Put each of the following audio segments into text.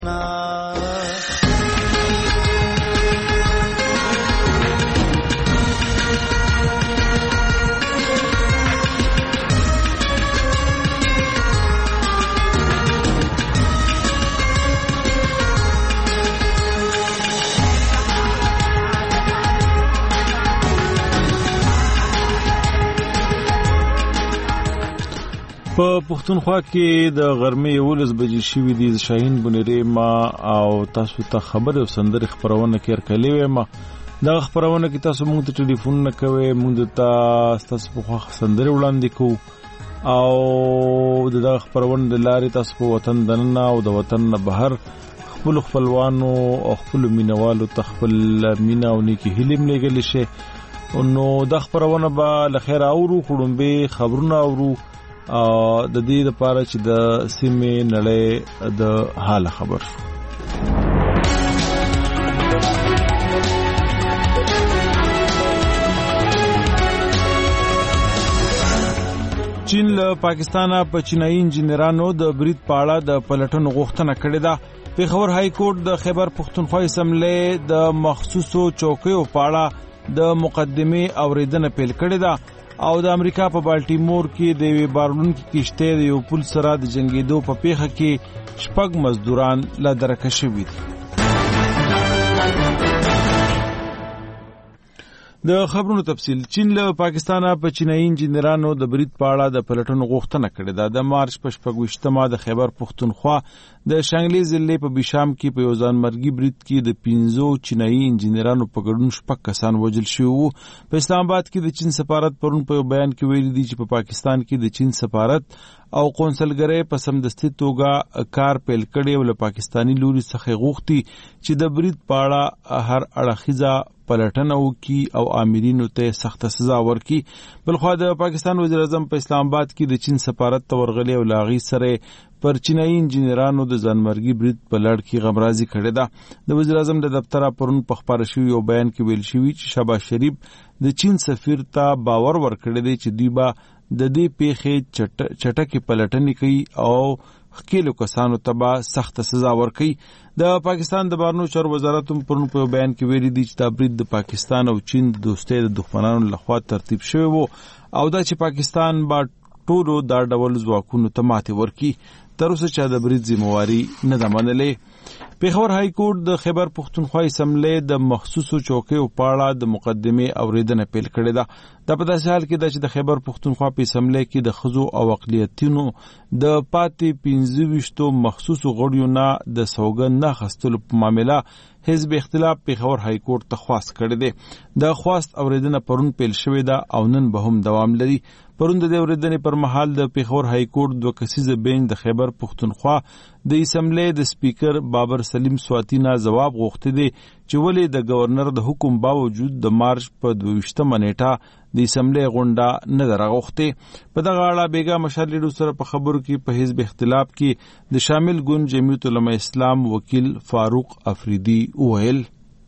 په پښتونخوا کې د غرمې 11 بجې شوې دي. شاهین بنيري ما او تاسو ته خبر او سندره خبرونه کې کړلې وې. ما دا خبرونه کې تاسو موږ ته ټلیفون نه کوي، موږ ته تاسو په سندره وړاندې کوو او دا خبرونه د لارې تاسو په وطن دننه او د وطن نه بهر خپل خپلوانو او خپل مینوالو تخپل مینا او نیکی هلم لګل شي. نو دا خبرونه به لخير اورو خړومبه خبرونه اورو د دې لپاره چې د سیمې نړۍ د حال خبر شو. چین له پاکستانه په چینایي انجنیرانو د برید پاړه د پلټنو غوښتنه کړې ده. پیښور های کورټ د خیبر پښتونخوا اسمبلی د مخصوصو چوکیو پاړه د مقدمه اوریدنه پیل کړې ده او د امریکا په بالټیمور کې د وی بارلونکو کشته د یو پل سره د جنگیدو په پیښه کې شپږ مزدوران لا درکه شوي دي. د خبرونو تفصیل. چین له پاکستانه په چینایي انجنیرانو د برید پاړه د پلټنو غوښتنه کړې ده. د مارچ په 28مه د خیبر پښتونخوا د شانګلي ضلع په بشام کې په یو ځانمرګي برید کې د 15 چینایي انجنیرانو په ګډون شپږ کسان وژل شوي وو. په اسلام آباد کې د چین سفارت پرون په بیان کې ویلي دي چې په پاکستان کې د چین سفارت او قونسلګرۍ په سمدستي توګه کار پیل کړي او له پاکستانی لوري څخه غوښتي چې د برید پاړه هر اړخیزه پلټنه وکړي او آمرینو ته سخت سزا ورکړي. بلخو د پاکستان وزیر اعظم په اسلام آباد کې د چین سفارت ته ورغلي او لاغي سره پر چینایي انجنیرانو د ځانمرګي برید په لړ کې غمرازي کړې ده. د وزیر اعظم د دفتر پرون په خبره شوی او بیان کې ویل شوی چې شهباز شریف د چین سفیر ته باور ورکړی دی چې دوی به د دې پیښې چټکې پلټنې کوي او خکېلو کسانو ته به سخت سزا ورکړي. د پاکستان د بهرنیو چارو وزارت پرون په بیان کې ویلي دي چې دا برید د پاکستان او چین د دوستۍ د دښمنانو لخوا ترتیب شوی وو او دا چې پاکستان به ټولو دا ډول ځواکونو ته ماتې ورکړي. تر اوسه چا د برید ذمہواری نه ده منلې. پیښور های کورټ د خیبر پښتونخوا اسمبلی د مخصوصو چوکیو پاړه د مقدمه اوریدنه پیل کړې ده. د په داسې حال کې د خیبر پښتونخوا په اسمبلی کې د خزو او اقلیتونو د پاتې 25 مخصوصو غړیو نه د سوګند نه خستلو په معاملې حزب اختلاف پیښور های کورټ ته خواست کړی دی. د خواست اوریدنه پرون پیل شوې ده او نن به هم دوام لري. پرون د اوریدنې پر مهال د پیښور های کورټ دوه کسیزه بینچ د خیبر پښتونخوا د اسمبلی د سپیکر بابر سلیم سواتی نه جواب غوښتي دي چې ولې د گورنر د حکم باوجود د مارچ په 22مه نیټه د اسمبلی غونډه نه درغوښتي. په دغه اړه بیګا مشر لیډر سره په خبرو کې په حزب اختلاف کې د شامل ګوند جمعیت علماء اسلام وکیل فاروق افریدی وویل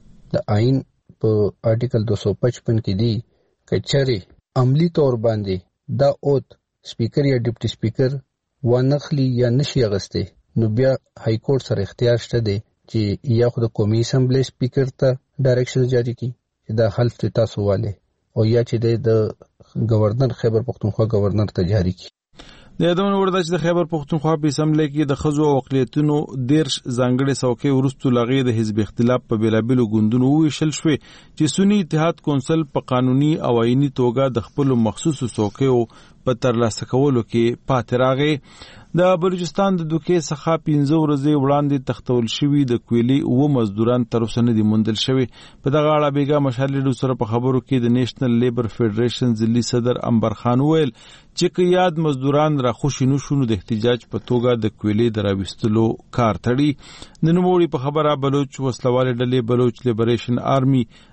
د آئین په آرټیکل 255 کې دی کچري عملی تور باندې دا اوت سپیکر یا ډیپټي سپیکر ونخلی یا نشي اغسته نو بیا های کورټ سره اختیار شته دی چې یا خو د قومي اسمبلی سپیکر ته ډایرکشن جاری کړي چې دا حلف تاسو والے او یا چې د گورنر خیبر پښتونخوا گورنر ته جاری کړي. د یادونه ورده چې د خیبر پښتونخوا په اسمبلی کې د خزو او اقلیتونو 13 ځانګړي څوکۍ ورستو لغې د حزب اختلاف په بیلابلو ګوندونو ویشل شوې چې سنی اتحاد کونسل په قانوني او آئینی توګه د خپل مخصوصو څوکیو په ترلاسه کولو کې پاتې راغی. د بلوچستان د دوکې څخه 15 ورځې وړاندې تختول شوی د کویلي او مزدوران تر اوسه نه دي موندل شوی. په دغه اړه بیګا مشر لیډر سره په خبرو کې د نېشنل لیبر فدریشن ځلي صدر انبر خان ویل چې که یاد مزدوران را خوشی نشونو د احتجاج په توګه د کویلي دراوستلو کار تړي. د نوموړي په خبره بلوچ وسلواله ډلې بلوچ لیبریشن آرمي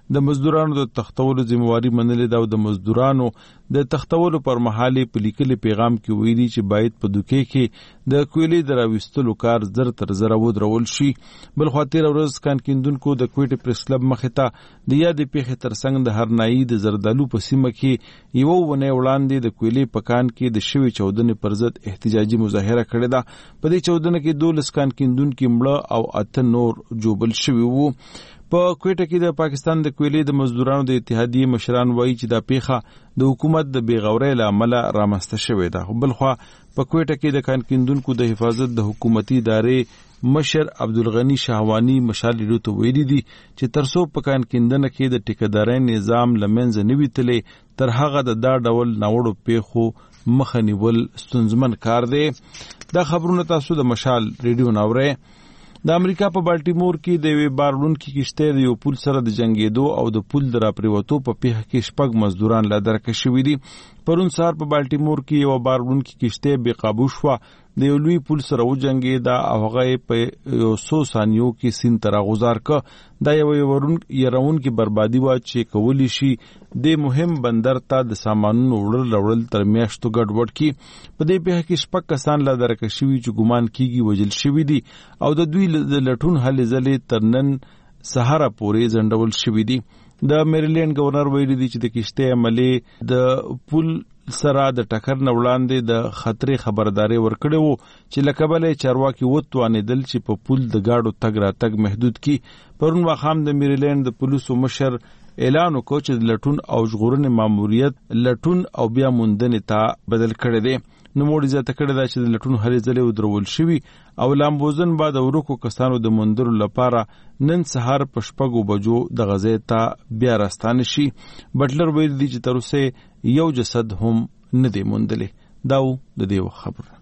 د مزدورانو د تختولو ذمہواری منلې ده او د مزدورانو د تختولو پر مهال په لیکلي پیغام کې ویلي چې باید په دوکې کې د کویلې د راوستلو کار زر تر زر ودرول شي. بل خوا تېره ورځ کان کیندونکو د کوټې پریس کلب مخې ته د یادې پیښې ترڅنګ د هرنایي د زردالو په سیمه کې یوه ونې وړاندې د کویلې په کان کې د شوې چاودنې پر ضد احتجاجي مظاهره کړې ده. په دې چاودنه کې 12 کان کیندونکي مړه او 8 نور جوبل شوي وو. په کوټه کې د پاکستان د کویلې د مزدورانو د اتحادیې مشران وایي چې دا پیښه د حکومت د بیغورۍ له امله رامنځته شوې ده. بل خوا په کوټه کې د کان کیندونکو د حفاظت د حکومتي ادارې مشر عبدالغنی شهوانی مشال ریډیو ته ویلي دي چې ترڅو په کان کیندنه کې د ټیکدارۍ نظام له منځه نه وي تللی تر هغه د دا ډول ناوړو پیښو مخه نیول ستونزمن کار دی. دا خبرونه تاسو د مشال ریډیو نه اورئ. د امریکا په بالټیمور کې د یوې بار وړونکي کشتۍ د یو پل سره د جنګېدو او د پل د راپریوتو په پیښه کې 6 مزدوران لا درکه شوي دي. پرون سهار په بالټیمور کې یو بار وړونکي کشتۍ بې قابو شوه، د یو لوی پل سره وجنګېده او هغه په 100 ثانیو کې سیند ته راغوزار کړه. دا یو یرونکې بربادي وه چې کولی شي د مهم بندر ته د سامانونو وړل تر میاشتو ګډوډ کړي. په دې پیښه کې 6 کسان لا درکه شوي چې ګمان کیږي وژل شوي دي او د دوی د لټون هلې ځلې تر نن سهار پورې ځنډول شوي دي. د میریلینډ گورنر ویلي دی چې د کشتۍ عملې د پل سره د ټکر نه وړاندې د خطرې خبرداري ورکړې وو چې له کبله چارواکي وتوانېدل چې په پل د گاډو تګ راتګ محدود کړي. پرون ماښام د میریلینډ د پولیسو مشر اعلان وکړ چې د لټون او ژغورنې ماموریت لټون او بیا موندنې ته بدل کړی دی. نوموړي زیاته کړې ده چې د لټون هلې ځلې ودرول شوي او لامبوزن به د ورکو کسانو د موندلو لپاره نن سهار په 6 بجو د غزې ته بیا راستانه شي. بټلر ویلي دی چې تر اوسه یو جسد هم نه دی موندلی. دا و د دې خبره.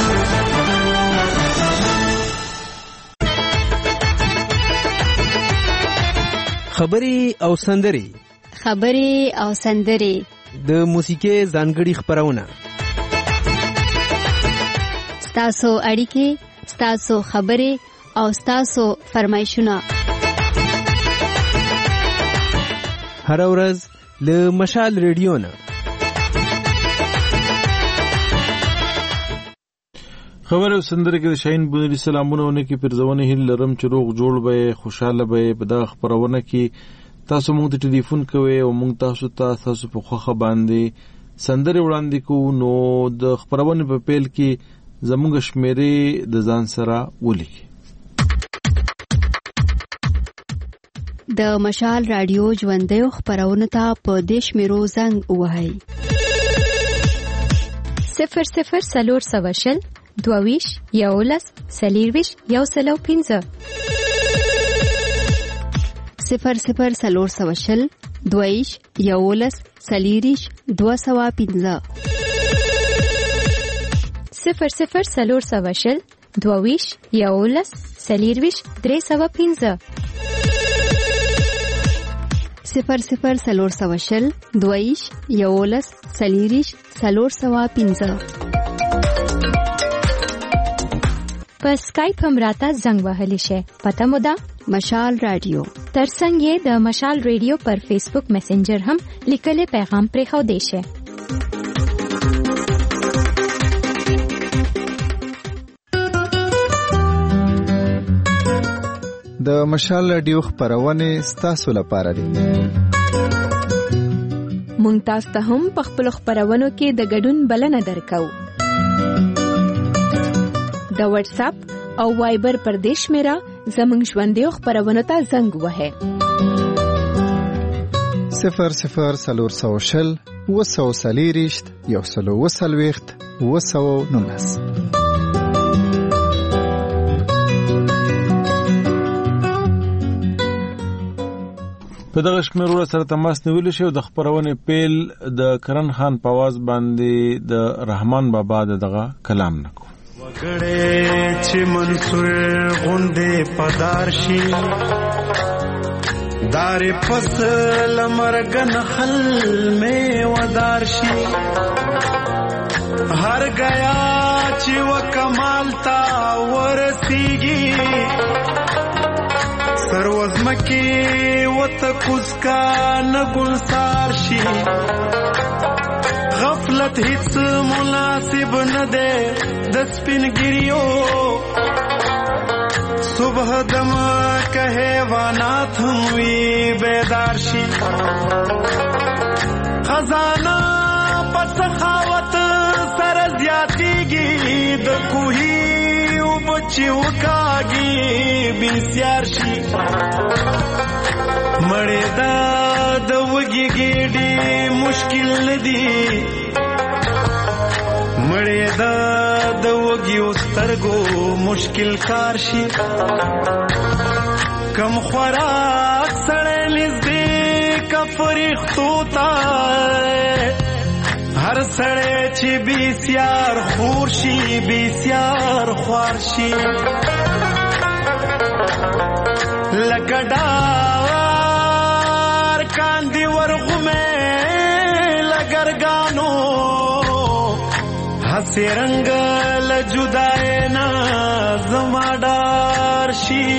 خبرې او سندرې د موسیقي ځانګړي خبرونه، ستاسو اړیکې، ستاسو خبرې او ستاسو فرمایشونه هر ورځ له مشال ریډیو نه. خبر او سندره کې د شاهین بونری سلامونه کې پرځونه هیل لرم چې روغ جوړ به خوشاله به په دا خبرونه کې تاسو موږ ته ټلیفون کوئ او موږ تاسو په خوخه باندې سندره وړاندې کوو. نو د خبرونه په پیل کې زموږ شمیرې د ځان سره ولیکي. د مشال رادیو ژوندۍ خبرونه ته په دیش میرو زنګ وهاي 00 22 11 سلیرویش یو سلو 15 00 22 11 سلیریش 215 00 22 11 سلیرویش 315 00 22 11 سلیریش 315 په سکایپ هم راته زنګ وهلی شي. پته مو ده مشال رادیو. ترڅنګ یې د مشال ریډیو پر فیسبوک میسنجر هم لیکلي پیغام پرې خو دی شي. د مشال رادیو خبرونه ستاسو لپاره دي. مونږ تاسو ته هم په خپل خبرونو کې د ګډون بلنه درکو. د واتس اپ او وایبر پر دیش میرا زمنګ ژوندۍ خبرونه ته زنګ وهه 00 240 120 219. په دغه شمیرو سره تماس نیول شو. د خبرونه پیل د کرن خان په आवाज باندې د رحمان بابا دغه کلام نکو. وګړې چې منصور غوندې پدار شي دار فصل مرګن حل میں ودار شي هر گیا چې وکمال تا ورسیږي سروز زمکی وته کوزکا نګلسار شي غفلت هیڅ مناسب نه ده د سپینګریو صبح دم که حیوانات هم وی بیدار شي خزانه په سخاوت سره زیاتیږي د کوهي او بچي وکاږي بسیار شي مړې د وږي ګېډې مشکل ندي مړې د وږي سترګو مشکل کار شي کم خوراک سړی نږدې کا فرښتو ته هر سړی چې بسیار خور شي بسیار خوار شي لکه ډار کاندي ورغمې لګرګانو هسې رنګ له جدای نه زما ډار شي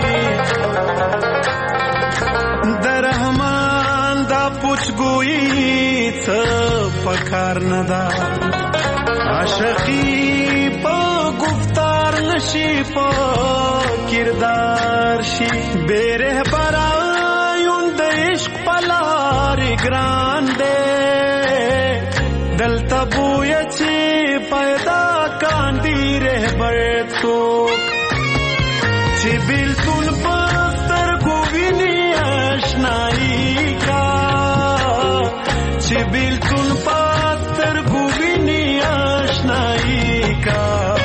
د رحمان دا پوچګویي څه پکار نه ده عاشقي په گفتار نشي په کردار شي بے رهبرایون د عشق پلار ګران دے دلته بوی چې پیدا کاندي رهبر څوک چې بیلتون پستر کو ویني آشنایی کا چې بیلتون پستر کو ویني آشنایی کا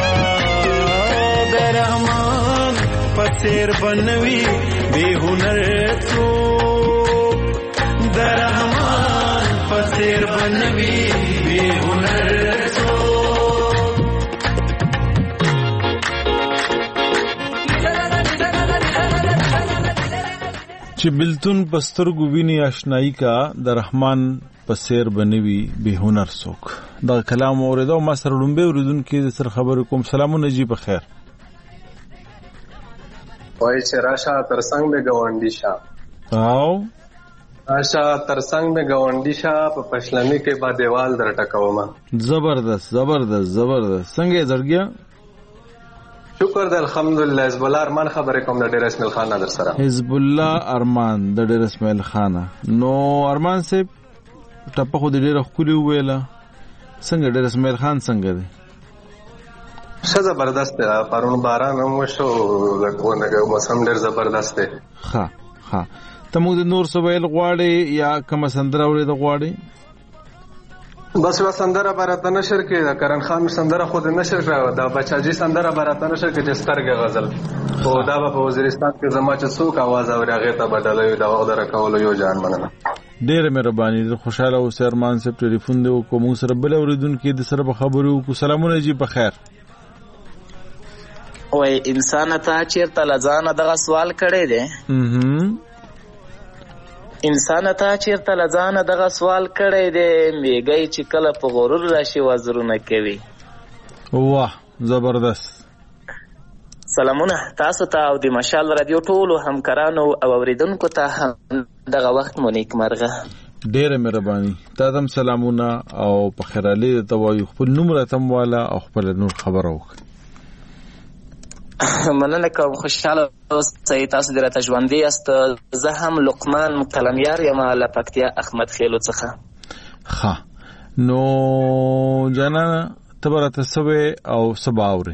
درمان پسیر بنوي بے هنر څوک درمان پسیر بنوي بے هنر چې بلتون پسترګو ویني آشنایی کا د رحمان پسیر بنوي به هنر څوک. دا کلام اوریدو ما سره لومبه اوریدونکو د سر خبرو کوم. سلامونه جی په خیر. وای چې راشه ترڅنګ به گاونډي شه او راشه ترڅنګ به گاونډي شه په پښلنی کې با دیوال درټکوم. زبردست زبردست زبردست. څنګه زړګیا؟ شکر د الحمدلله. حزب الله ارمان خبرې کوم د ډیر اسماعیل خان در سره. حزب الله ارمان د ډیر اسماعیل خان. نو ارمان صاحب ټپه خو د ډیر خولي ویله. څنګه ډیر اسماعیل خان څنګه دی؟ څه زبردست دی. پرون باران هم وشو لکونه موسم ډیر زبردست دی. ها ها ته موږ د نور سویل غواړي یا کوم سندره اورید غواړي؟ بس و سندره برات نشر کې کرن خان سندره خود نشر کړه. دا بچاجي سندره برات نشر کې جسترګه غزل او دا په وزیرستان کې زما چې څوک आवाज اوري هغه ته بدلوي دا وخت راکول یو جان مننه. ډېر مهرباني. خوشاله او سرمان صاحب ټلیفون دی او کوم سره بل اوریدونکو د سره په خبرو کو. سلامونه جی په خیر. وای انسان ته چیرته لزانه دغه سوال کړی دی. انسان ته چیرته لزانه دغه سوال کړی دی میګی چې کله په غرور راشي وزرونه کوي. واه زبردست. سلامونه تاسو ته او د مشال رادیو ټولو همکارانو او اوریدونکو ته دغه وخت مو نیک مرغه. ډېر مهرباني. تاسو سلامونه او په خیراله ته وایو. خپل نوم راتم والا او خپل نور خبرو مننه کوم. خوشاله اوسئ. تاسو درته ژوندۍ یاست. زه هم لقمان کلمیار یم له پکتیا احمد خیلو څخه. ښه نو جانانه ته به راته څه وې او څه به اورې؟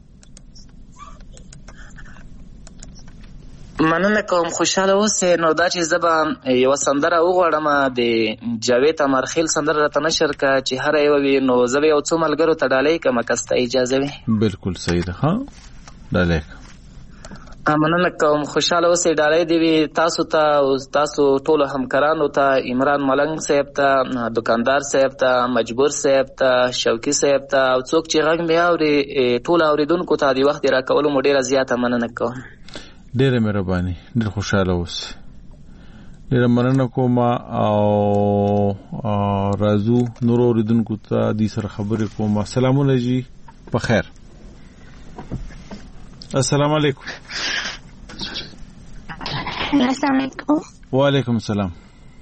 مننه کوم. خوشاله اوسئ. نو دا چې زه به یوه سندره وغواړم د جاوید امرخیل سندره راته نشر که چې هره یوه وي نو زه به یو څو ملګرو ته ډالۍ کړم که ستا اجازه وي. بالکل صحیح ده. ها ډالۍ مننه کوم. خوشاله اوسئ. ډالۍ دې وي تاسو ته او تاسو ټولو همکارانو ته، عمران ملنګ صاحب ته، دکاندار صاحب ته، مجبور صاحب ته، شوقي صاحب ته او څوک چې غږ مې اوري ټول اوریدونکو ته د وخت راکولو مو ډېره زیاته مننه کوم. ډېره مهرباني. ډېر خوشاله اوسئ. ډېره مننه کوم او راځو نور اوریدونکو ته دې سره خبرې کوم. سلامونه جی په خیر. السلام علیکم. السلام علیکم. وعلیکم السلام.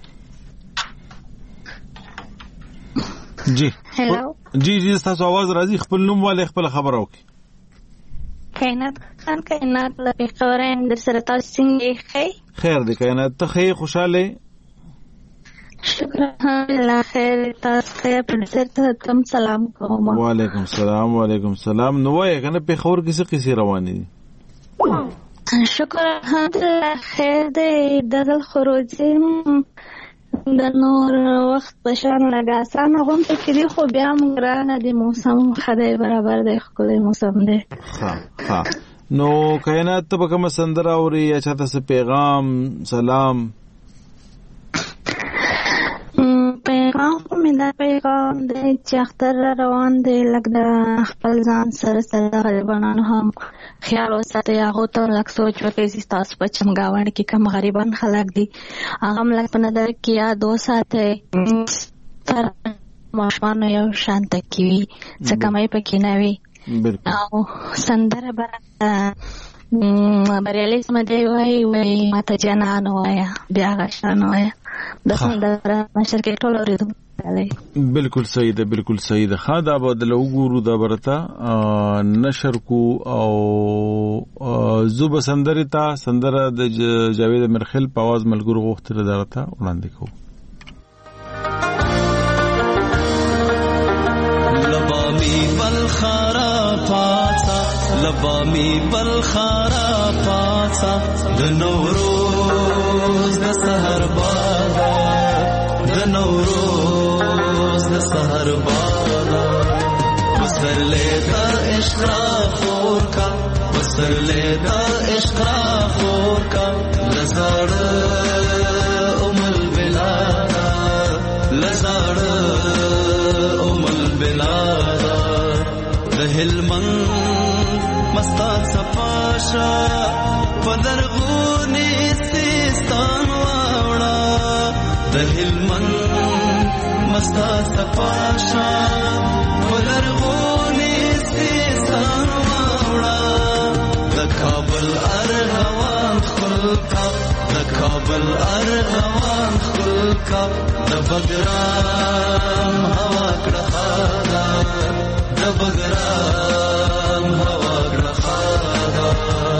جی هلو. جی تاسو आवाज راځي، خپل نوم والے خپل خبره وکي. کائنات خان کائنات له خبره در سره تاسو څنګه ښه؟ خیر دی کائنات، ته ښه خوشاله؟ شکر الحمدلله خیر. تاسو ته پرسر ته تم سلام کوم. وعلیکم السلام. وعلیکم السلام. نو وای کنه په خبر کې څه قصې روانې دي؟ شکر الحمدلله خیر دی. دغه خروجي د نور وخت په شان لګاسان غون ته کړي، خو بیا موږ رانه د موسم خدای برابر دی، خو موسم دی. ها نو کائنات ته کوم سندره اوري یا چاته څه پیغام سلام؟ پیغام مې دا پیغام دی چې اختر روان دی، لکه د خپل ځان سره سره غریبانو هم خیال وساتئ، هغو ته لږ سوچ وکړئ چې ستاسو په چمګاونډ کې کوم غریبان خلک دي، هغه هم لږ په نظر کې یاد وساتئ. ماشومانو یو شان تکې وي، څه کمی پکې نه وي. او سندره بریالي سمدی وایي ماته جانان وایه، بیا هغه شان وایه. د سندره نشر کې ټول اورېدو. بالکل صحیح ده، بالکل صحیح ده. ښه دا به د وګورو دا برته نشر کو. او زو به سندرې ته سندره د جاوید مرخل په आवाज ملګرو غوښتل درته وړاندې کوو. لبامی بلخارا پاتا، لبامی بلخارا پاتا، د نوروز د سحر بادا، د نوروز د سحر بادا. وسلې د عشق را خور کا، وسلې د عشق را خور کا، لزړ ام البلادا، لزړ هلمند مستان صفاشا پدرغونی سیستان واوڑا، د هلمند مستان صفاشا پدرغونی سیستان واوڑا. د کابل ارغوان خلقا، د کابل ارغوان خلقا، د بګرام هوا کړه، د بګرام هوا کړه.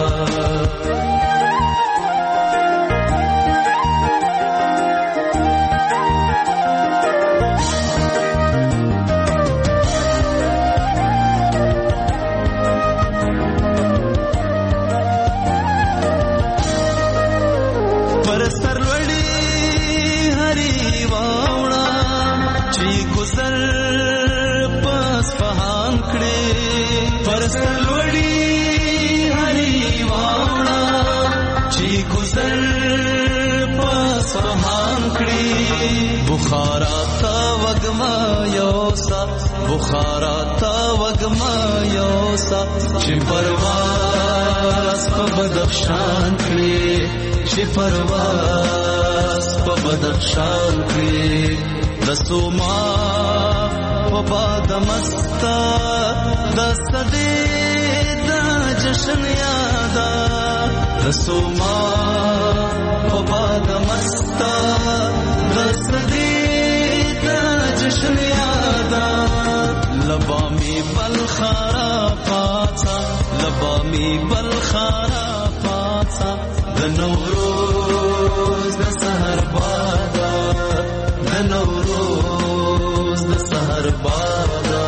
پرستر وړي هری واوړه چې ګذر پس فهام کړي، پرستر وړي هری واوړه چې ګذر پس فهام کړي. بخارا تا وګما یوسا، بخارا تا وګما یوسا، چې پرواز په بدخشان کړي، چې پرواز په بدخشان کړي. د سوما په باد مستا، د صدې د جشن یادا، د سوما په باد مستا، د صدې د جشن یادا. لبامی بلخارا پاتا، لبامی بلخارا پاتا، د نوروز د سحر بادا، د نوروز د سحر بادا.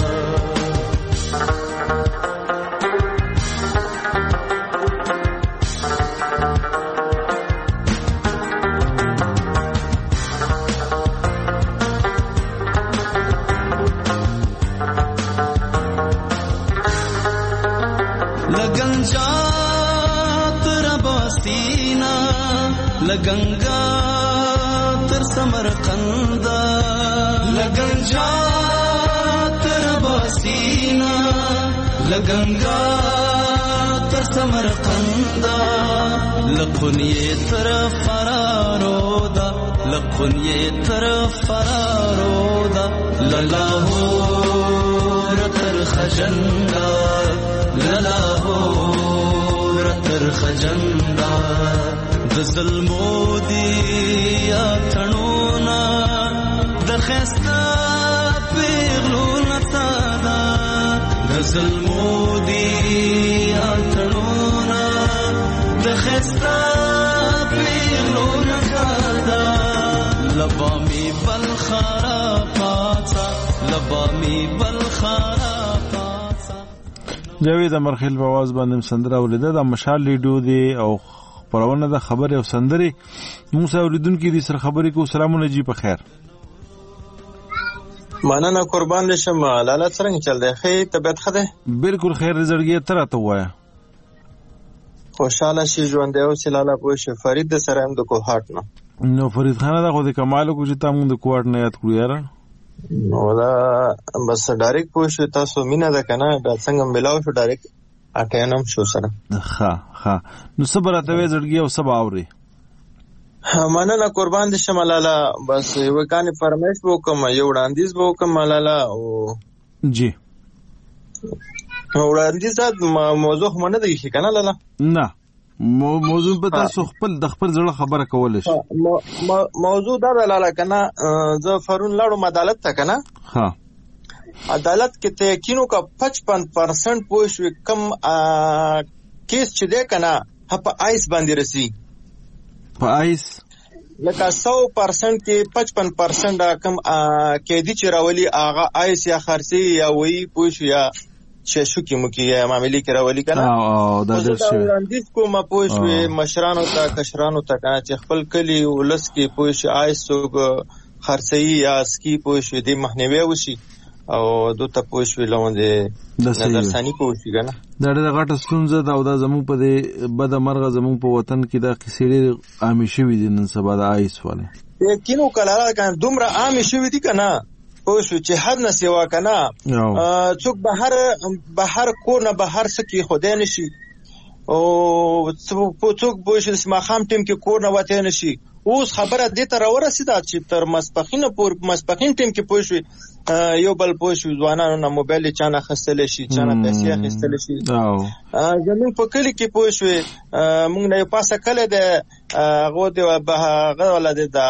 لګنجا تر باسینا، لګنګا تر سمرقند، لګنجا تر باسینا، لګنګا تر سمرقند. لقنیه تر فرارو دا، لقنیه تر فرارو دا، للاهور تر خجندا، للاهور تر خجندا د ظلمو دی یا تڼونا د خستا پیغلو نتادا د ظلمو دی یا تڼونا د خستا پیغلو نتادا لبامی بلخارا پاتا لبامی بلخارا جاوید امرخیل په आवाज باندې سندره ولیده د مشال لیډو دی او پرونه د خبره او سندري موږ اوریدونکو دي سره خبرې کو. سلامونه جی په خیر. مننه قربان لشم. لاله څنګه چل دی؟ خې طبيعت ښه ده؟ بالکل خیر. زړګي تر ته وایا خوشاله شي ژوند دی او لاله پوه شي. فرید د سره هم د کوهاټ نو فرید خان دا خو د کمال کو چې تاسو د کوهاټ نه یاد کړو یاره ولا بس ډایرکټ پوه شو تاسو مینا ده کنه دا څنګه ملاو شو ډایرکټ اټینم شو سره. ها نو صبر ته زړګي او سبا اوري. مننه قربان دي شمالاله. بس یو کاني فرمایش وکم یو وړاندیز وکم مالاله او جی وړاندیز موضوع منه دی شي کنه لاله نه موضوع په تاسو خپل د خپل ځړه خبره کول شي. موضوع دا لاله کنه زه فرون لاړو عدالت ته کنه. ها عدالت کې ته کینو کا 55% پوښ کم کیس چې ده کنه په آیس باندې رسی په آیس لکه 100% کې 55% کم کېدی چې راولي هغه آیس یا خرسي یا وی پوښ یا شو کې مو کې معاملې کې راولي کنه. او دا د وړاندیز کوم پوښ مشرانو ته کشرانو ته کنه چې خپل کلی ولس کې پوښ آیس خرسي یا سکی پوښ دې مخنیوي وشي او دوته پوښ ویلوندې نظر ثاني پوښي کنه. دا د غټه ستونزه دا او دا زموږ په دې بد مرغه زموږ په وطن کې دا کیسې ډېر عام شوې دي نن سبا د آیس والے کینو کلاله کنه دومره عام شوې دي کنه پوښ چې حد نه سیوا کنه څوک بهر کور نه بهر سکی خدای نشي او څوک پوښ د سماخام ټیم کې کور نه وته نشي. اوس خبره دې ته راورسیده چې تر مسپخین ټیم کې پوښ یو بل پوښ ځوانانو نه موبایل چانه خستل شي چانه پیسې خستل شي. زمون په کلی کې پوښ موږ نه پاسه کله د غو دی هغه ولادت د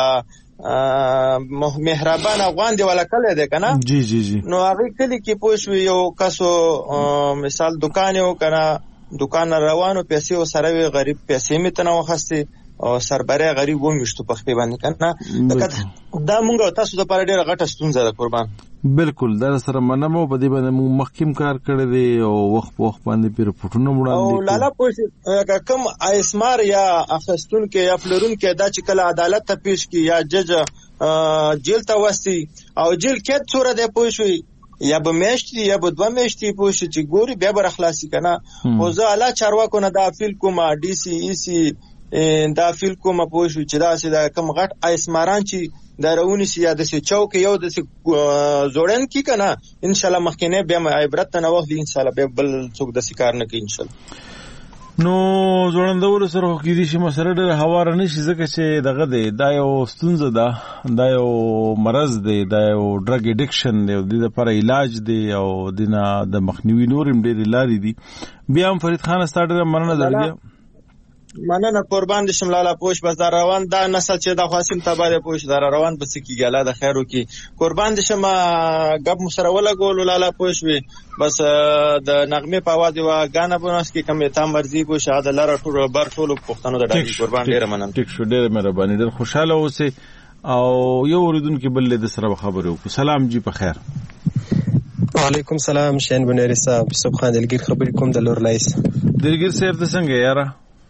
مهربان افغان دی ولا کله ده کنه. جی نو هغه کلی کې پوښ یو کاسو مثال دکان یو کنه دکان روانو پیسې او سره غریب پیسې میتنه وخسته او سربره غریب و میشتو په خپل باندې کنه. دا مونږ تاسو د پاره ډیره غټه ستونزه ده قربان. بالکل دا سره منمو په دې باندې مونږ مخکیم کار کړی دی او وخت باندې پیر پټونه وړاندې او لاله پوښ کم ایسمار یا اخستون کې یا فلورون کې دا چې کله عدالت ته پیش کی یا جج جیل ته وستي او جیل کې څوره ده پوښ یا به میشتي یا به دوه میشتي پوښ چې ګوري بیا بر اخلاصي کنه. او زه اعلی چارواکو نه د اپیل کوم ډي سي ای سي دا فیل کومه پوښ چې دا سي دا کم غټ ایسماران چې دا رونی سي یا د چوک یو د زوړن کی کنه ان شاء الله مخکینه بیا عبرت نه وخت ان شاء الله به بل څوک د کار نه کوي ان شاء الله. نو زوړندول سره کې دي چې مسله ډېر هوار نه شي ځکه چې دغه دی دا یو ستونزه ده دا یو مرض دی دا یو ډرګ اډیکشن دی د لپاره علاج دی او دینه د مخنیوي نورم ډېر لاري دي. بیا هم فرید خان ستاره مننه درګه مننه قربان دي شملاله پوښ بس دا روان دا نسل چې د خاصم تباله پوښ دا روان بس کیږي الله د خیرو کی قربان دي شم غب مسروله ګول لاله پوښ وي بس د نغمه په आवाज وا غانه بونس کی کم ته مرزي پوښ اده لاره ټول بر ټول پښتنو د ډاډي قربان ډیر مننه. ټیک شو ډیر مهرباني ډیر خوشاله اوسه او یو اوریدونکو بل د سره خبرو کو. سلام جی په خیر. وعلیکم سلام شین بنيري صاحب صبح خان دلګر خبرې کوم د لور لایس دلګر صاحب د څنګه یاره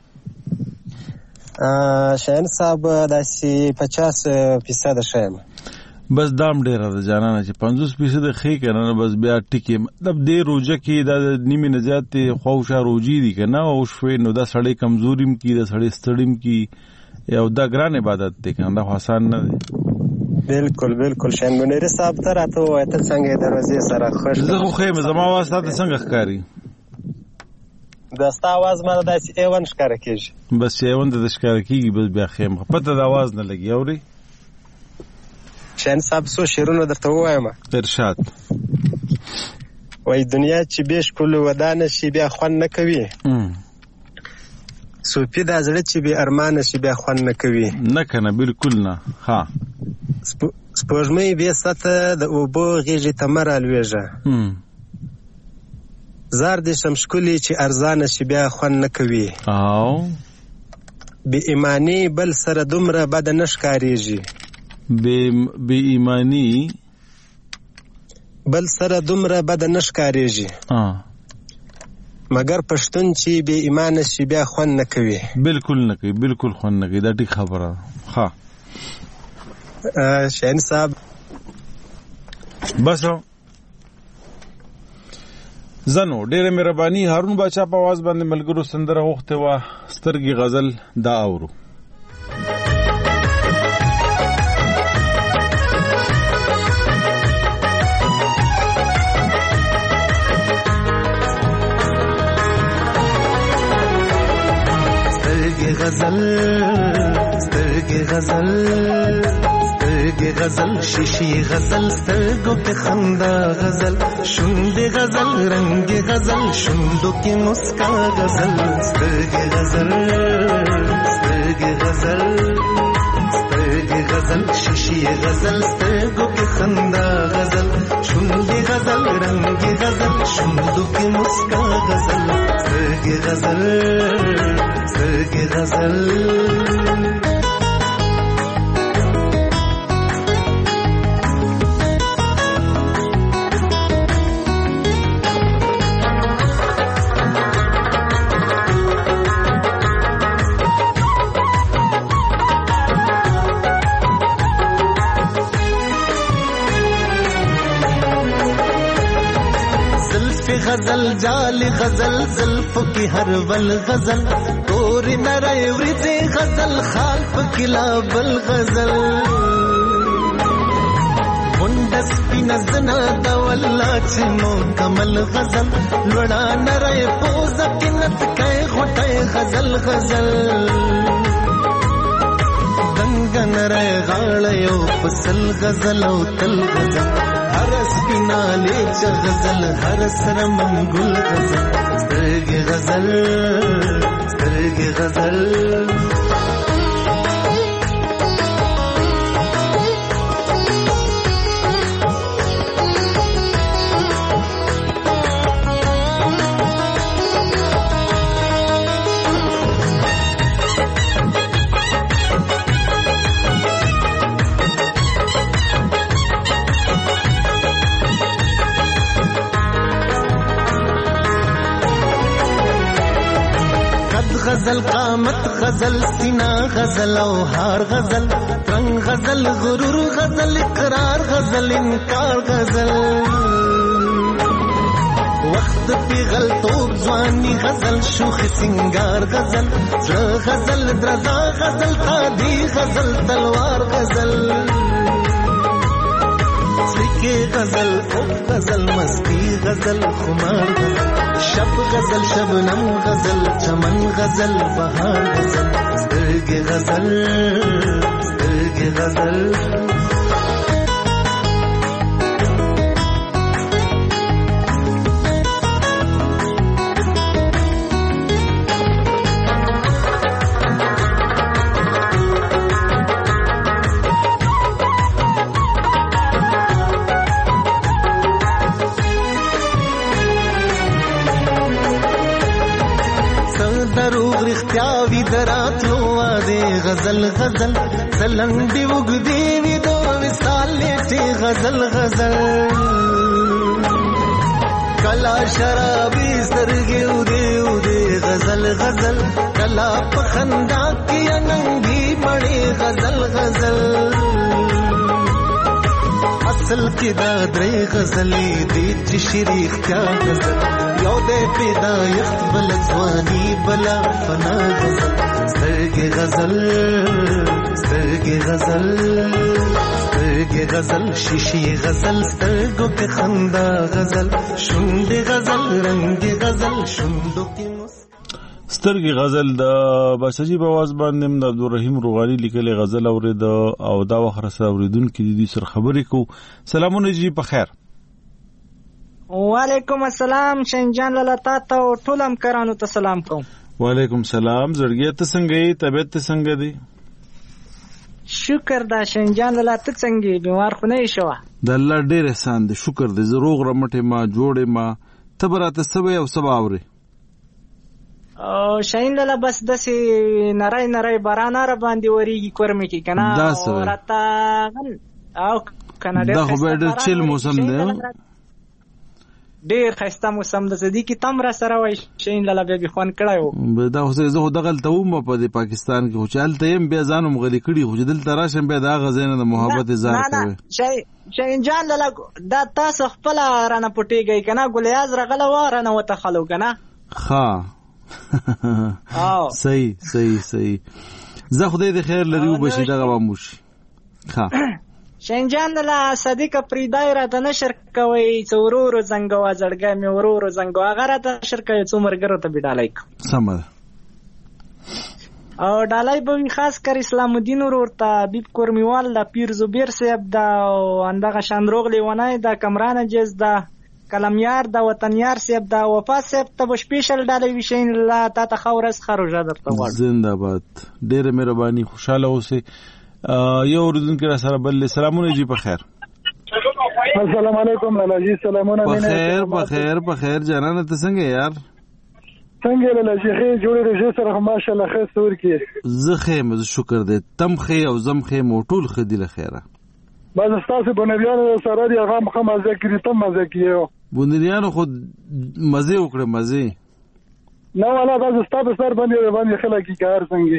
شاین صاحب داسې 50% شایم بس دام ډیر ده جانانه چې 50% خې کنه بس بیا ټکی مطلب دې روزه کې د نیمه نجات خوښه روزي دي کنه او شوي نو دا سړی کمزوریم کی دا سړی ستړیم کی یو دا ګران عبادت دی کنه دا آسان نه دی. بالکل شاین بنيري صاحب تر اته وایته څنګه دروازې سره خوش زه خو خیم زما واسطه څنګه ښکاری دستا आवाज ما داسې ایون ښکار کیږي بس ایون د ښکار کیږي بس بیا خیم پته د आवाज نه لګي اوري. شاین صاحب سو شیرونه درته وایم ارشاد وای دنیا چې بیش کول ودانه شي بیا خوان نه کوي صوفي دا زړه چې بې ارمانه شي بیا خوند نه کوي. نه کنه بالکل نه. ها سپوږمۍ بې سطحه د اوبو غېږې ته مه رالوېږه. زار دې شم ښکلي چې ارزانه شي بیا خوند نه کوي. او بې ایماني بل سره دومره بده نه ښکارېږي. بې ایماني بل سره دومره بده نه ښکارېږي. مګر پښتون چې بې ایمانه شي بیا خوند نه کوي. بالکل نه کوي، بالکل خوند نه کوي. دا ټیک خبره. ها شاهین صاحب بس زنو ډېره مهرباني. هارون باچا په आवाज باندې ملګرو سندره غوښته و سترګې غزل دا اورو. غزل سترګې غزل سترګې غزل شیشې غزل سترګو کې خندا غزل شونډې غزل رنگ غزل شونډو کې مسکا غزل سترګې غزل سترګې غزل سترګې غزل شیشې غزل سترګو کې خندا غزل شونډې غزل رنگ غزل شونډو کې مسکا غزل سترګې غزل سترګې غزل. غزل جال غزل زلف کی ہر ول غزل تور نرے ورځې غزل خال پکلا بل غزل منډس پینزنا د والله چې مو کمل غزل لوړا نرے پوز کینت کای غټه غزل غزل دنګ نرے غاړه یو فصل غزل او تل غزل هر سپینا لیچ غزل هر سر منگل غزل سترګې غزل سترګې غزل. غزل قامت غزل سینا غزل او هار غزل رنگ غزل غرور غزل اقرار غزل انکار غزل وقت پی غلطوب ځواني غزل شوخ سنگار غزل غزل درزا غزل قاضي غزل تلوار غزل سکه غزل او غزل مستی غزل خمار غزل شب غزل شبنم غزل چمن غزل بهار غزل سترګې غزل سترګې غزل. رښتیاوي دراتلو وادي غزل غزل سلنډي وګدي وي دو وصال لټي غزل غزل کلا شرابي سترګې ودي ودي غزل غزل کلا پخندا کې اننګي مړي غزل غزل اصل کې دا درې غزلې دي چې شریخ کیا غزل یو دې پیدایښت بل ځواني بلا فنا غزل سترګې غزل سترګې غزل سترګې غزل شیشې غزل سترګو کې خندا غزل شونډې غزل رنگ غزل شونډو کې سترګې غزل د باشجی په आवाज باندې د عبدالرحیم روغانی لیکلې غزل اورید او دا وخت سره اوریدونکو دي سره خبرې کو. سلامونه جی په خیر. وعلیکم السلام شنجان لاله تا ته ټول همکارانو ته سلام کوم. وعلیکم سلام زړګي ته څنګه یې طبيعت ته څنګه دی شکر دا شنجان لاله ته څنګه بیمار خو نه شو د الله ډېر احسان دی شکر دې زروغ رمټه ما جوړې ما تبراته سبه او سبا اوري او شاین لاله بس دسي نړۍ باران را باندې وریږي کورمې کې کنه ورته او کنه دا خو ډېر چیل موسم دی ډېر خسته موسم د زدي کې تم را سره وای شین لاله به خوان کړایو دا خو زه دغل ته ومه په پاکستان کې خو چالت يم بیا ځانم غلي کړي خو دل تراشم بیا دا غزنه د محبت اظهار کوي شین جان لاله دا تاسو خپل رانه پټيږي کنه ګلیاز رغله و رانه وته خلو کنه ها صحیح زه خدای دې خیر لري وبشي دغه وموش ها شینجان لا صدیق پریدای را د نشر کوي څورورو زنګوا زړګا مې ورورو زنګوا غره د نشر کوي څومرګرو ته بډالای سمه او ډالای به خاص کر اسلام الدین ورته بیب کورمیوال د پیر زبیر صاحب دا اندغه شاندروغلی ونای د کمران جز دا کلمیار د وطنیار صاحب دا وفا صاحب ته سپیشل ډالای وشین لا تا ته خورس خروجه درته وړ زنده باد ډیره مهرباني خوشاله اوسئ یو اردن کې را سره بل سلامونه جی په خیر السلام علیکم لالا جی سلامونه بخیر جانانه ته څنګه یار څنګه لالا جی خیر جوړې دې سره ماشاءالله خیر سور کې زه خیم شکر دې تم خې او زم خې موټول خدي له خیره باز تاسو بنریانو سره دی هغه مخه کړی تم مزه کیو بنریانو خود مزه وکړه مزه نو والا دا ستاسو سر باندې خلک کار څنګه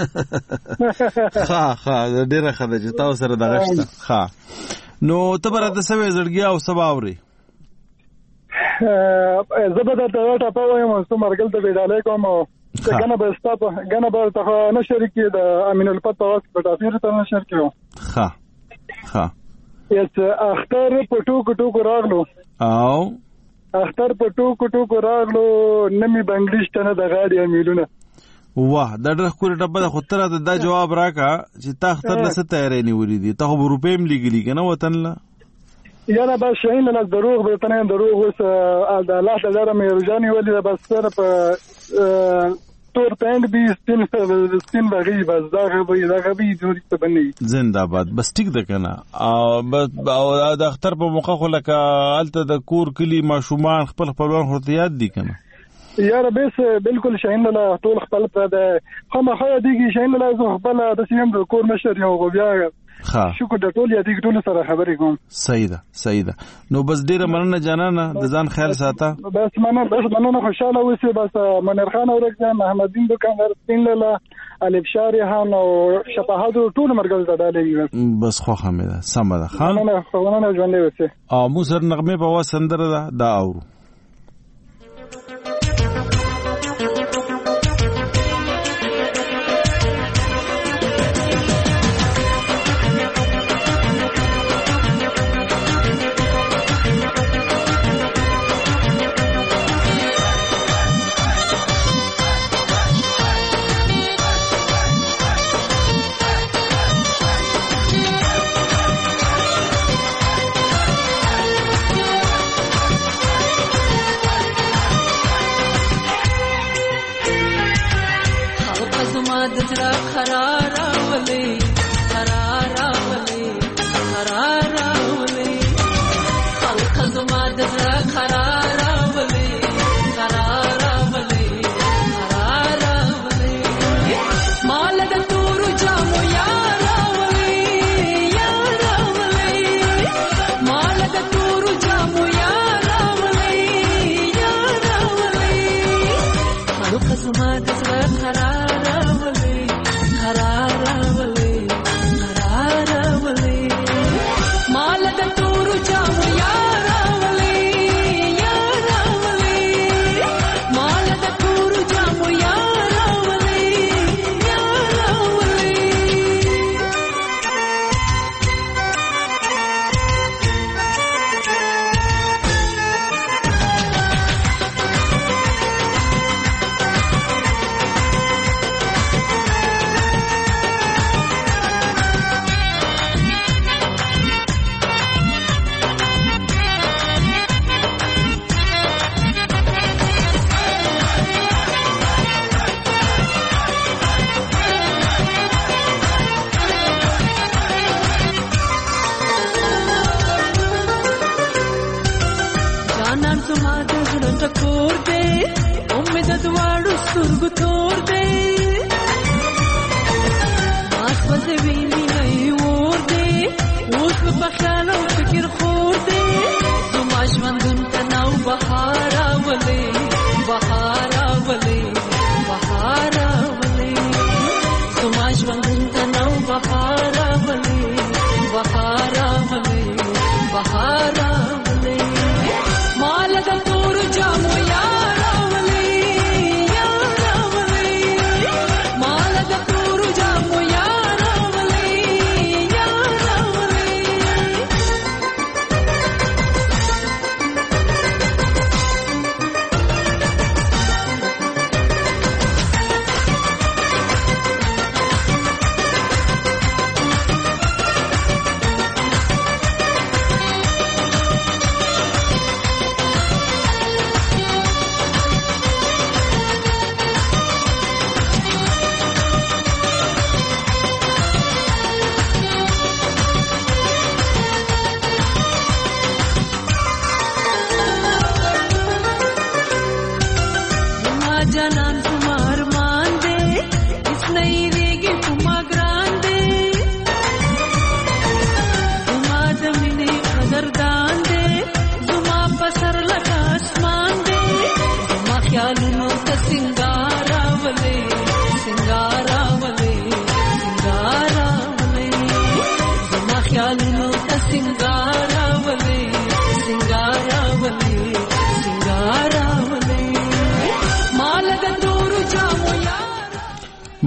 ها ډیره خدای چې تاسو سره دغه شته ها نو ته برته سوي زړګي او سبا اوري زبده ته ټاپه وایم چې مرګل ته ویډاله کوم څنګه به ستاسو غنه به ته نشر کې د امین الفت واس په تاسو ته نشر کړو ها یت اختر په ټوکو راغلو او اختر په ټوکو راغلو نمی بنگلیش ته نه د غاډي امیلونه واه دا ډېر خوري ټپه خو تر دا جواب راکا چې تا اختر لسه تیارې نیولې دي ته خو روپېم لګلې کنه وطن لا یاله بس شاین له دروغ به تنه دروغ وس د الله تعالی مې رجانی ولې بس سره په تور پاند بي سپین بغي بس دا غوي جوړې ته بنې زنده‌باد بس ټیک ده کنه او د اختر په موقع خو لکه الته د کور کلی ماشومان خپل خپلوان خو یاد دي کنه یاره بس بالکل شاین له ټول خپل په ده خامخا دیږي شاین له خپل د سیم د کور مشر یو بیا شکر د ټول یادې ټول سره خبرې کوم صحیح ده نو بس ډیره مننه جانانه د ځان خیال ساته بس مننه خوشاله اوسې بس منیر خان اورګان محمد دین دکاندار سپین لاله الف شارحان او شفاهت ټول مرګل زدالې بس خو حمده سم ده خان مننه ژوند اوسې او مو سر نغمه په واسندره دا اورو माल द तूर जाम यारा वले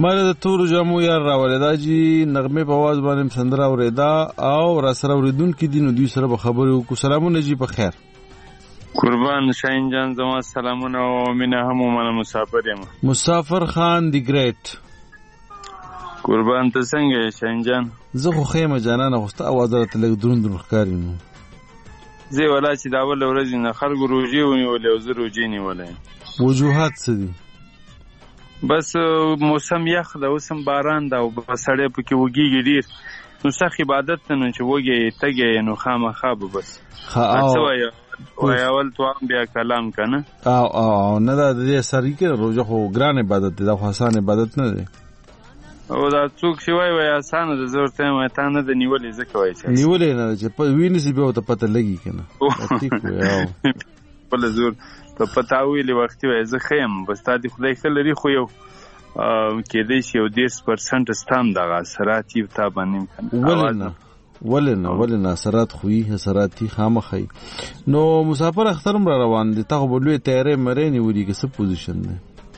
مال د تور جامو یار راولدا جی نغمه په आवाज باندې سندره اوریدا او را سره اوریدونکو دي نو دوی سره به خبرو کو. سلامونه جی په خیر. قربان شاهین جان زما سلامونه او مینه هم مال مسافر یم. مسافر خان دی ګریټ. قربان ته څنګه شاهین جان؟ زه خو خیمه جانانه خوسته आवाज راته لګ دروند ښکاری نو. زه ولا چې دا ول ورځ نه خلکو روجي ونیولې او زه روجي نیولې. وجوهات څه دي؟ بس موسم یخ دا اوسم باران دا او بسړې پکې وګیږي ډیر نو سخت عبادت نه چې وګي تګي نو خامخا به بس او اول تو هم بیا کلام کنه او نه دا دې سړی کې روزه خو ګران عبادت دی دا خو آسان عبادت نه دی او دا څوک شي وای آسان د زور ته مې تا نه د نیولې ځکه وای چې نیولې نه چې په وینې سي به ته پته لګي کنه ټیک وای په زور په پتاویلې وخت وای زه خیم بس تا دې خدای خلري خو یو کې دې شی او 10% ستام دغه سرات یو تا باندې کنه ولنه سرات خوې سراتي خامخې نو مسافر اخترم را روان دي ته بلوي تیارې مری نیولې کې څه پوزیشن ده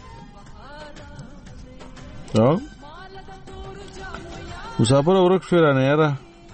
مسافر اورک شو نه یاره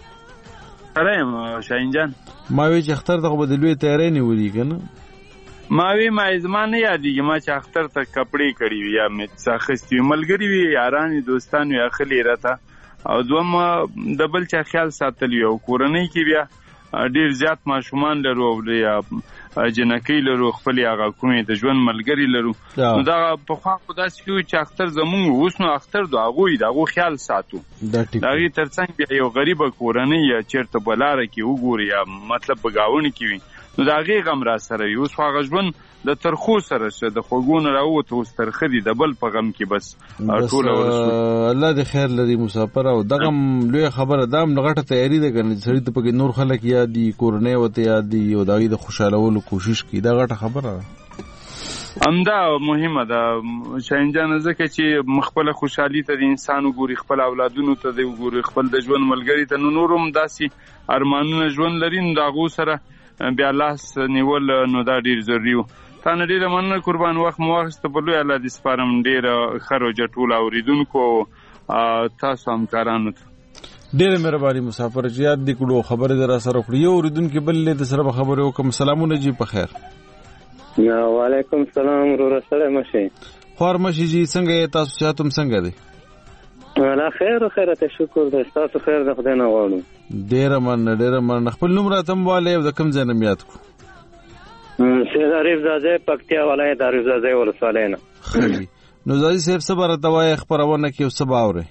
اره شاهین جان ما وی چې اختر ته بدلوي تیارې نیولې کنه ما زمان یادېږي ما چې اختر ته کپړې کړې وي یا مې څاخستې ملګری وي یاران دوستان وي اخلي راته او دوم د بل چا خیال ساتلی او کورنۍ کې بیا ډیر زیات ماشومان لرو او یا جنکی لرو خپل هغه کومې د ژوند ملګری لرو نو دا په خوا خدا سيو چې اختر زمونږ اوس نو اختر دغه خیال ساتو دغه ترڅنګ بیا یو غریب کورنۍ یا چیرته بلاره کې وګوري یا مطلب بګاون کې وي نو دا غم را سره یو څو غژبن د ترخو سره شه د خوګون راوته اوس ترخدي د بل په غم کې بس ټول الله دې خیر لري مسافر او دغه لوی خبره دام لغټه تیاری ده کنه سړی ته پکې نور خلک یادي کورنۍ وته یادي او دغه د خوشالولو کوشش کوي دا غټه خبره امدا مهمه ده شاهین جان زکه چې مخبل خوشحالي ته د انسان وګوري خپل اولادونو ته دی وګوري خپل د ژوند ملګری ته نورم داسي ارمانونه ژوند لري نو دغه سره بیا لاس نیول نو دا ډیر ضروري و تا نه ډیره مننه قربان وخت مو واخیسته په لوی الله دې سپارم ډیره ښه روژه ټول اورېدونکو تاسو همکارانو ته ډیره مهرباني مسافر چې یاد دې کړو خبرې در سره کړو یو اورېدونکي بل له سره خبرې وکم سلامونه جی په خیر وعلیکم السلام ورور سره مشي خور مشي جی څنګه تاسو چاتم څنګه دی ولا خیر ته شکر د تاسو خیر د خدای نه غواړم ډیره من خپل نوم راتم والے د کم ځای نه یاد کو سید عارف زاده پکتیا ولایت عارف زاده ولسوالۍ نه نو زادي صاحب صبر دوايي خبرونه کې او سبا اوره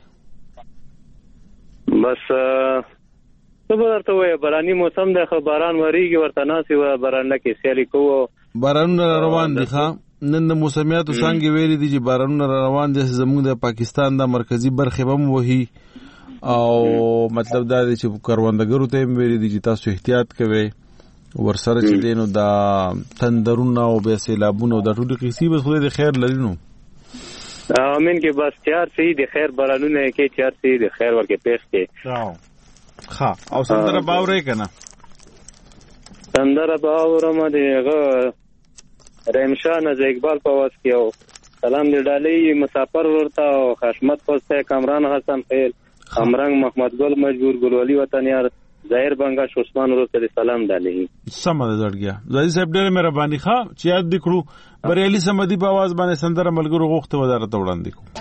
بس صبر ته وای باراني موسم د خبران وریږي ورته ناسي و باران کې سیالي کوو باران روان دي ښا نن د موسمیاتو څنګه ویلي دي چې باران روان دي زموږ د پاکستان د مرکزی برخه بم وਹੀ او مطلب دا دی چې کاروندګرو ته ویلي دي چې تاسو احتیاط کوئ ورسره چې دینو دا تندرونه او به سیلابونه دا ټول قصې به خدای د خیر لري نو امين کې بس تیار سي د خیر بارانونه کې تیار سي د خیر ورکه پیښ کې ها او سندره باورې کنه سندره باورم دغه رمشان از اقبال په واس کې او سلام دې ډالۍ مسافر ورته او خشمت پوسټه کامران حسن خیل امرنګ محمد ګل مجبور ګلولي وطن یار ظاهر بنگاش عثمان ورته سلام ډالۍ سم ده زړګیا زادي صاحب ډېر مهرباني ښه چې یاد دکړو بریالي سمدي په आवाज باندې سندره ملګرو غوښته وزارت وړاندې کو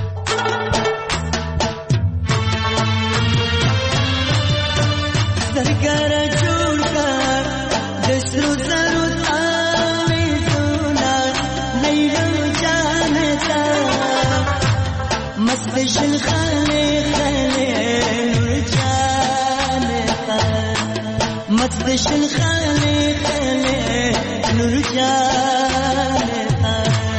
مستشل خاله خاله جانتا مستشل خاله خاله نور جانتا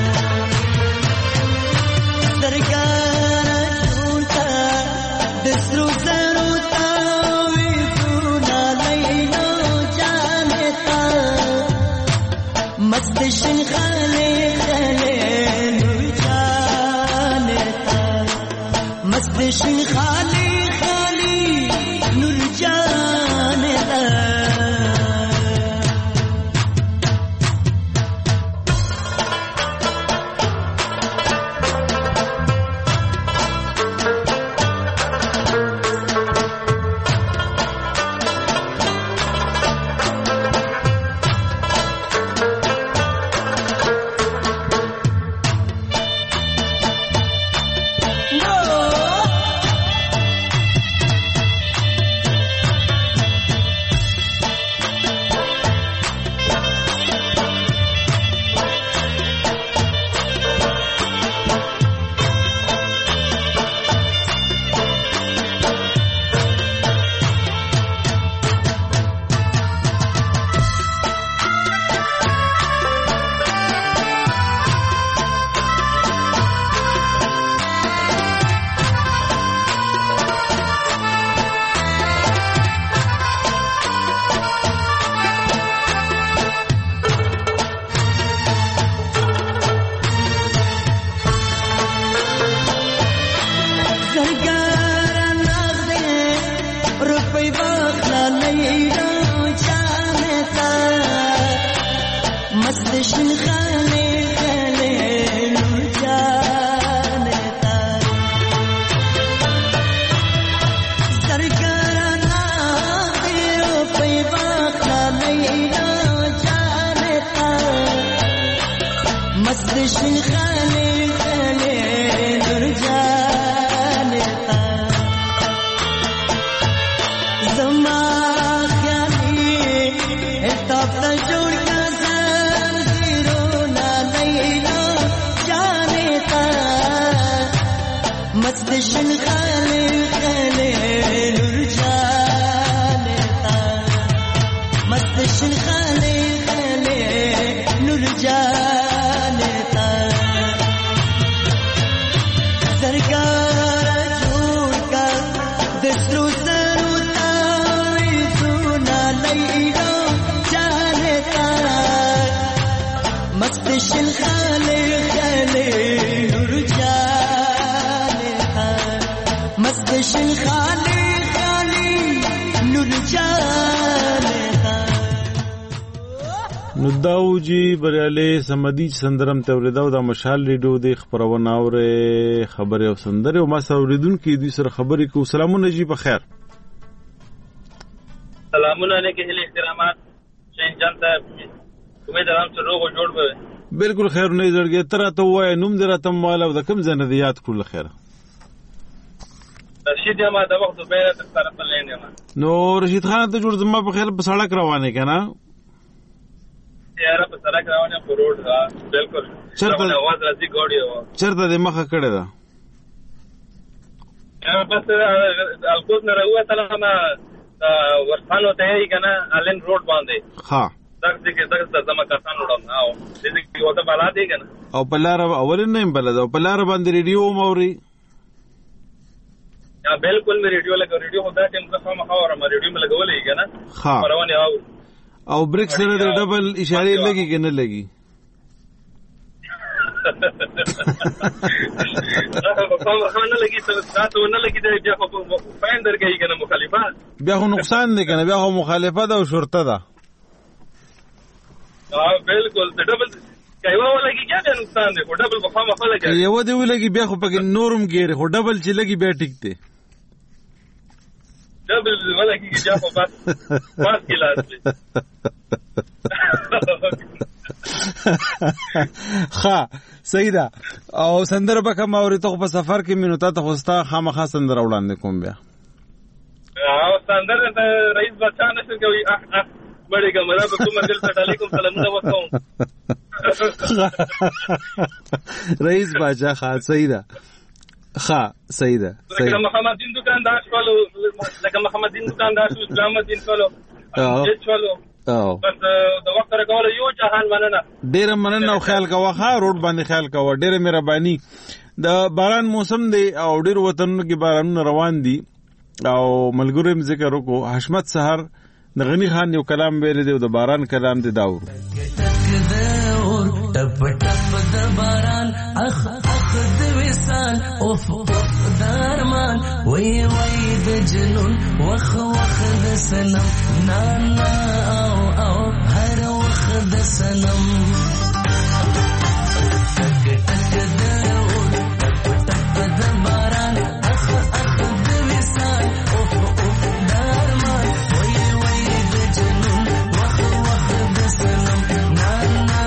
درگار جوتا دسرو زروتا ویفونا لیلو جانتا مستشل خاله خاله مستشن خالی خالی نور جانتا مستشن خاله خاله نور جانتا سرکارنا دیو پی باخلا نینا جانتا مستشن خاله خاله نور جانتا زما خیالی احتاب تجوڑ کا زنجیرونا لینا جانتا مستشن خالی خالی نور جانتا مستشن خالی خالی نور جانتا سرکار جوڑ کا دسرو سرو تاوی سونا لینا جانتا مستشن خالی خالی نور جانتا مستشن خالی خالی نور جانتا نو داو جی بریاله سمدی سندرم ته ورېدو د مشال ریډیو د خبرونه اوره خبره او سندره او ما سوریدون کې دوی سره خبرې کو. سلامونه جی په خیر. سلامونه علیکم احترامات شین جان صاحب امید درام سره روغ جوړ به بالکل خیر نه زړګي تر ته وای نوم درته مال او د کم زنه یاد کول خیر رشید ما د وخت به تر طرف لینې ما نو رشید خان ته جوړ زما په خیر په سړک روانه کنه یاره په سړک روانه په روډ دا بالکل چرته आवाज راځي ګاډي چرته د مخه کړه دا بس الکوز نه راوته تلما ورسانو ته یې کنه الین روډ باندې ها دغه کې زما کسان وړم او دې کې وته بالا دی کنه او بلار اول نه بلد او بلار باندې ریډیو موري یا بالکل مې ریډیو لګو ریډیو خدا ټیم څخه ما خبره ما ریډیو مې لګولې کنه روانه او بریک سره د ډبل اشاره لګي کنه لګي خانه لګي تاسو نه لګي دا بیا خو فاین درګي کنه مخالفت بیا خو نقصان دی کنه بیا خو مخالفت او شرطه ده بالکل د ډبل کایوا ولګي کیا د نقصان دی خو ډبل په خامه لګي یو دی ولګي بیا خو پکې نورم ګیره خو ډبل چې لګي بیا ټیک دی ډبل ولګي بیا خو بس کلاس دی ها صحیح ده او سندره به کوم اورې ته په سفر کې مینوتا ته خوستا خامخا سندره وړاندې کوم بیا او سندره ته رئیس بچا نشي کوي بڑے کمرہ په کومه دل ته علیکم سلامونه وکوم رئیس باچا خان صحیح ده ها صحیح ده لکه محمد دین دکاندار شولو لکه محمد دین دکاندار شو اسلام دین شولو شولو بس د وخت راکول یو جهان مننه ډیر مننه او خیال کا واخا روډ باندې خیال کا ډیر مهرباني د باران موسم دی او ډیر وطنونو کې بارانونه روان دي او ملګرو ذکر وکړو حشمت سحر د غنی خان یو کلام ویل دی او د باران کلام دی داور ټپ ټپ د باران اخ اخ د وصال اوف درمان وای وای د جنون وخ وخ د سنم نا نا او هر وخ د سنم ټک ټک د ټپ ټپ د باران اخ اخ د وصال اوف اوف درمان وای وای د جنون وخ وخ د سنم نا نا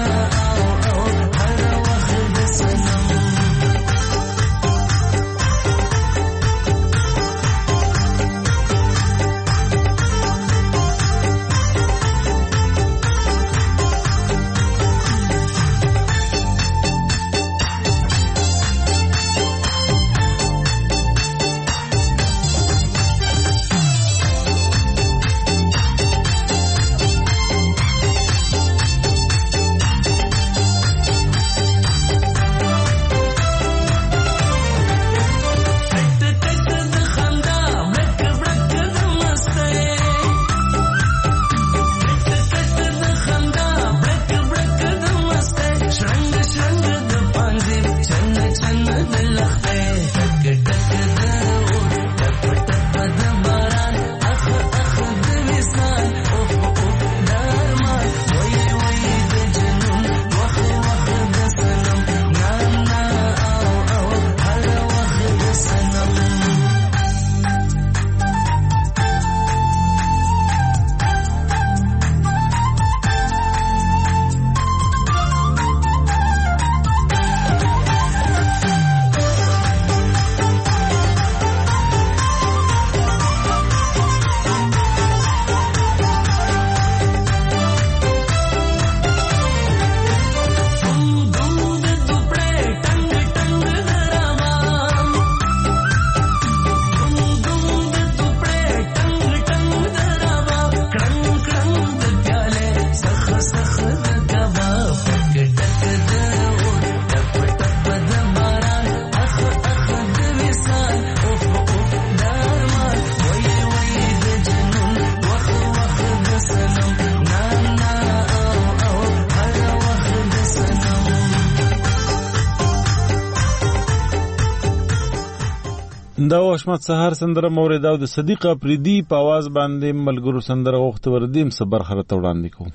دا وشمت سهار سندره مورید او د صدیق افریدي په आवाज باندې ملګرو سندره وخت وردیم صبر خره وړاندې کوم.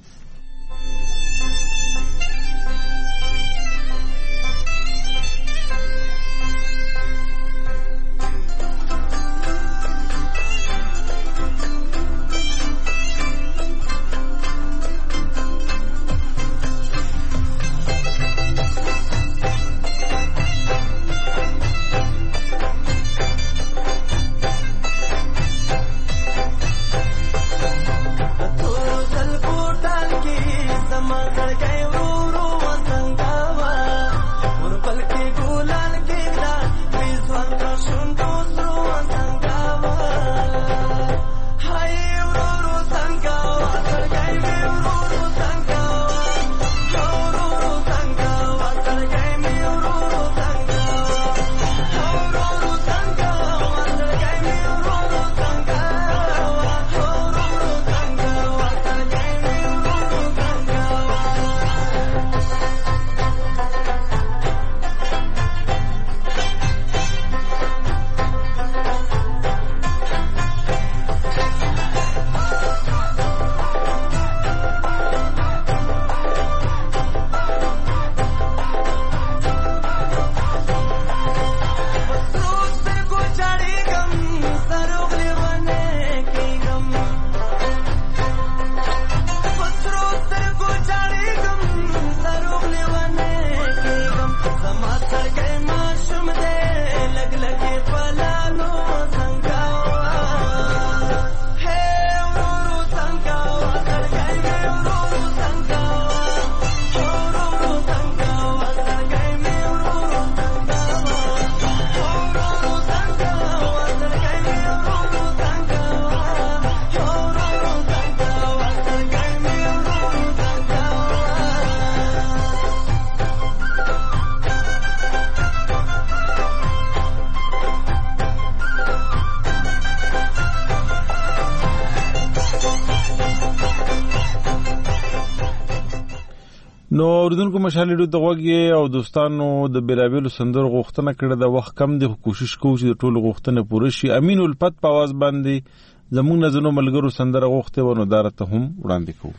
نو اوریدونکو مشال ډو دغه او دوستانو د بیلابیلو سندرو غوښتنه کړې د وخت کم دی کوشش کوو چې د ټولو غوښتنه پوره شي. امین الفت په आवाज باندې زموږ نزنو ملګرو سندره غوښته ونه دارته هم وړاندې کوو.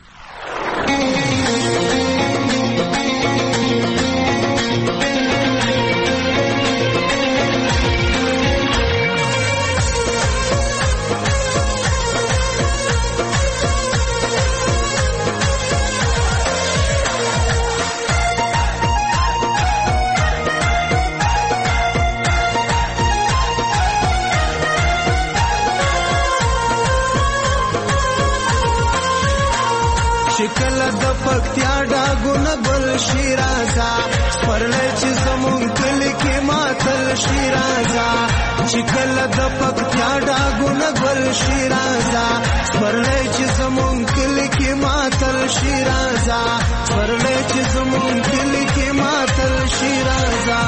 شکل د پکتیا ډاګونه بل شیرازا سپرلې چې زمون کلی کې ماتل شیرازا شکل د پکتیا ډاګونه بل شیرازا سپرلې چې زمون کلی کې ماتل شیرازا سپرلې چې زمون کلی کې ماتل شیرازا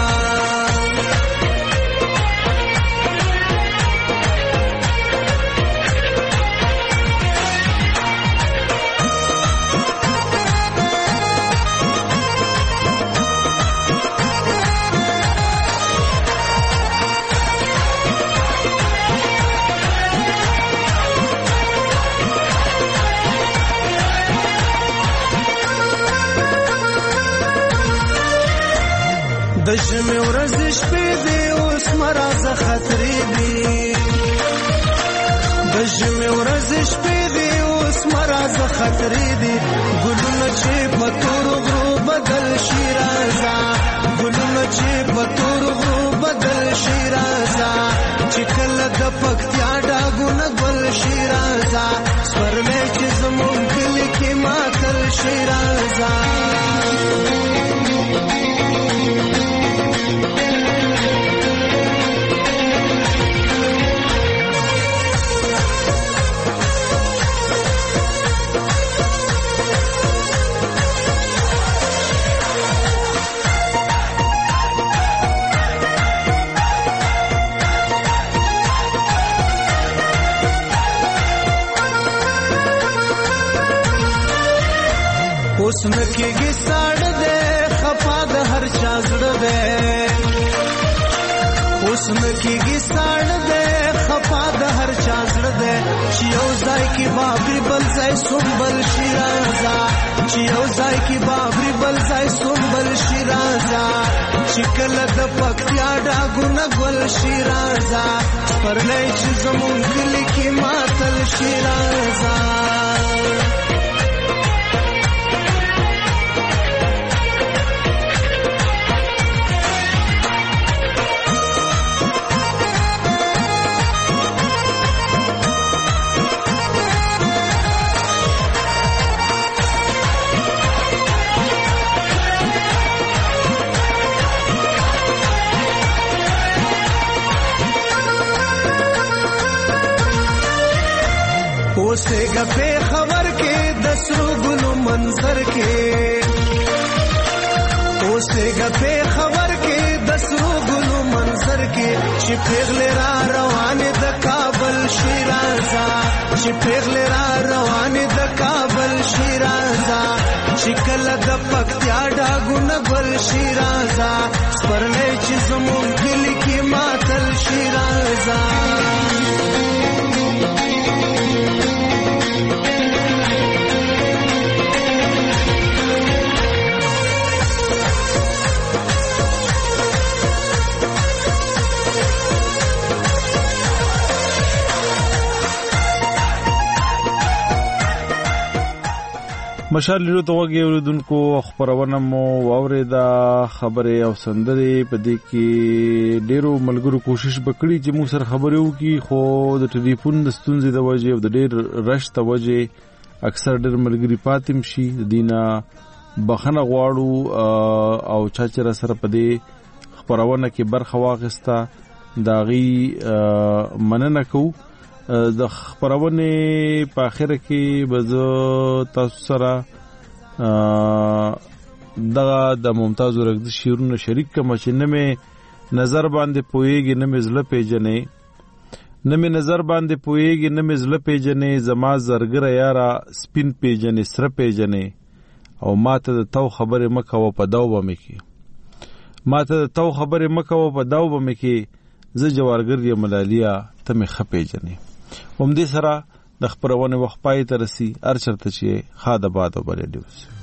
د ژمي ورځې شپې دي اوس مرزه خطرې دي د ژمي ورځې شپې دي اوس مرزه خطرې دي ګلونه چې په تور غرو بدل شي رازا ګلونه چې په تور غرو بدل شي رازا چې کله د پکتیا ډاګونه ګل شي رازا سپرلې چې زمون کلی کې ماتل شي رازا اوس نکېږي ساړه دې خفا د هر چا زړه دې اوس اوسنه کېږي ساړه دی خفا د هر چا زړه دی چې یو ځای کې بابري بل ځای سنبل شي راځه چې یو ځای کې بابري بل ځای سنبل شي راځه چې کله د پکتیا ډاګونه ګل شي راځه پرلی چې زمونږ کلي کې ماتل شي راځه اوسېږه پې خبر کې د سرو ګلو منظر کې اوسېږه پې خبر کې د سرو ګلو منظر کې چې پیغلې را روانې د کابل شي راځه چې پیغلې را روانې د کابل شي راځه چې کله د پکتیا ډاګونه ګل شي راځه سپرلی چې زمونږ کلي کې ماتل شي راځه مشال لیدو ته وګورئ اوریدونکو خبرونه مو واورېده خبرې او سندرې په دې کې ډېرو ملګرو کوشش وکړي چې موږ سره خبرې وکړي خو د ټلیفون د ستونزې د وجې او د ډېر رش د وجې اکثر ډېر ملګري پاتې شي دینه بخنه غواړو او چا چې را سره په دې خبرونه کې برخه واخیسته د هغې مننه کوو د خبرونه په اخر کې به زه تاسو سره دغه د ممتاز ورغدي شعرونه شریک کوم چې نه مې نظر باندې پويږي نه مې زړه پیژنې نه مې نظر باندې پويږي نه مې زړه پیژنې زما زرګره یارا سپین پیژنې سره پیژنې او ماته د تو خبره مکه و په داو به مې کې ماته د تو خبره مکه و په داو به مې کې زه جوارګر یم ملالیا ته مې خپې جنې هم دې سره د خبرونه وخت پای ته رسی ارچرته چې خاده باد وبره دیوس